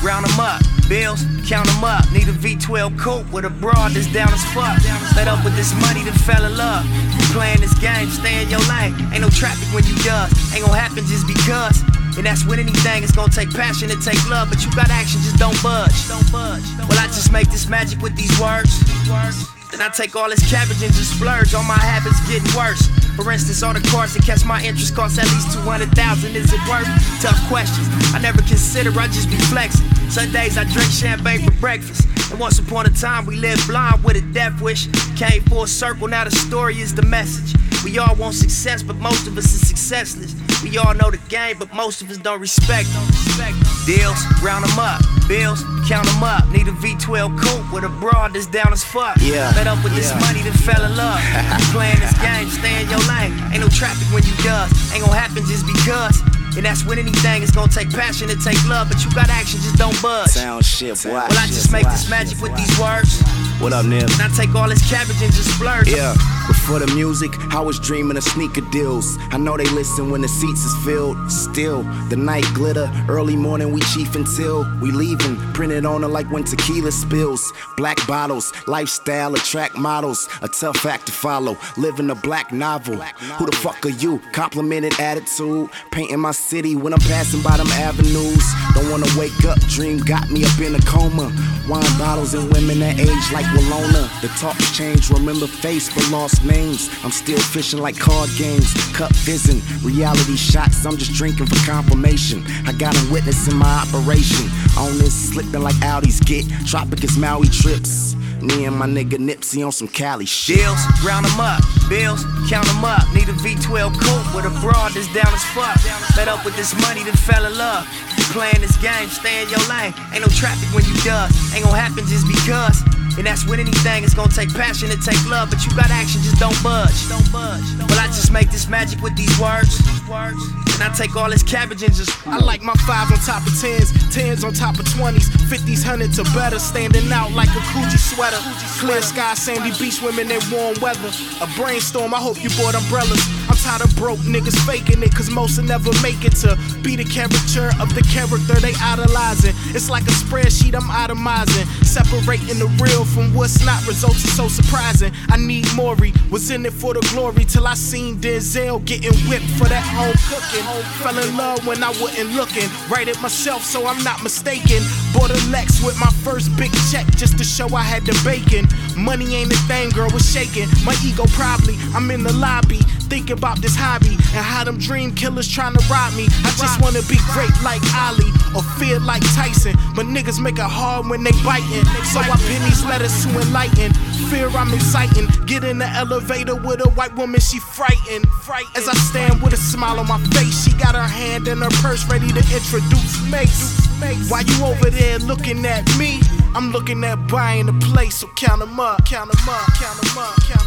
round them up. Bills, count them up. Need a V12 coupe with a broad that's down as fuck. Fed up with this money, then fell in love. You playing this game, stay in your lane. Ain't no traffic when you does. Ain't gon' happen just because. And that's with anything, it's gonna take passion and take love. But you got action, just don't budge. Well, I just make this magic with these words. Then I take all this cabbage and just splurge. All my habits getting worse. For instance, all the cars that catch my interest cost at least 200,000. Is it worth? Tough questions. I never consider, I just be flexing. Sundays I drink champagne for breakfast. And once upon a time we lived blind with a death wish. Came full circle, now the story is the message. We all want success, but most of us is successless. We all know the game, but most of us don't respect them. Deals, round them up. Bills, count them up. Need a V12 coupe with a broad that's down as fuck. Fed up with this money, then fell in love. You playing this game, stay in your lane. Ain't no traffic when you does. Ain't gon' happen just because. And that's with anything, it's gon' take passion and take love. But you got action, just don't budge. Sound shit, boy. Well, I just make this magic with these words. What up, Nib? And I take all this cabbage and just splurge. Yeah, before the music, I was dreaming of sneaker deals. I know they listen when the seats is filled. Still, the night glitter, early morning we chief until we leaving. Printed on her like when tequila spills. Black bottles, lifestyle, attract models. A tough act to follow, living a black novel. Who the fuck are you? Complimented attitude, painting my city when I'm passing by them avenues. Don't wanna wake up, dream got me up in a coma. Wine bottles and women that age like Walona. The talks change, remember face but lost names. I'm still fishing like card games, cup fizzing, reality shots, I'm just drinking for confirmation. I got a witness in my operation. On this slipping like Audis get, Tropic is Maui trips. Me and my nigga Nipsey on some Cali shit. Deals, round them up. Bills, count them up. Need a V12 coupe with a broad that's down as fuck. Fed up with this money, then fell in love. You playing this game, stay in your lane. Ain't no traffic when you does. Ain't gon' happen just because. And that's with anything, it's gon' take passion and take love. But you got action, just don't budge. Well, I just make this magic with these words. And I take all this cabbage and just I like my 5 on top of 10s, 10s on top of 20s, 50s, 100s or better, standing out like a Gucci sweater. Clear sky, sandy beach, women in warm weather. A brainstorm, I hope you bought umbrellas. I'm tired of broke niggas faking it, cause most will never make it to be the caricature of the character they idolizing. It's like a spreadsheet I'm itemizing, separating the real from what's not. Results are so surprising. I need Maury, was in it for the glory till I seen Denzel getting whipped for that home cooking. Fell in love when I wasn't looking. Write it myself so I'm not mistaken. Bought a Lex with my first big check just to show I had the bacon. Money ain't a thing, girl, was shaking. My ego probably, I'm in the lobby thinking about this hobby and how them dream killers trying to rob me. I just wanna be great like Ali or feel like Tyson, but niggas make it hard when they biting. So I pen these letters to enlighten. Fear I'm inciting. Get in the elevator with a white woman, she frightened. As I stand with a smile on my face, she got her hand in her purse ready to introduce Mace. While you over there looking at me, I'm looking at buying a place, so count 'em up, count 'em up, count 'em up, count 'em up.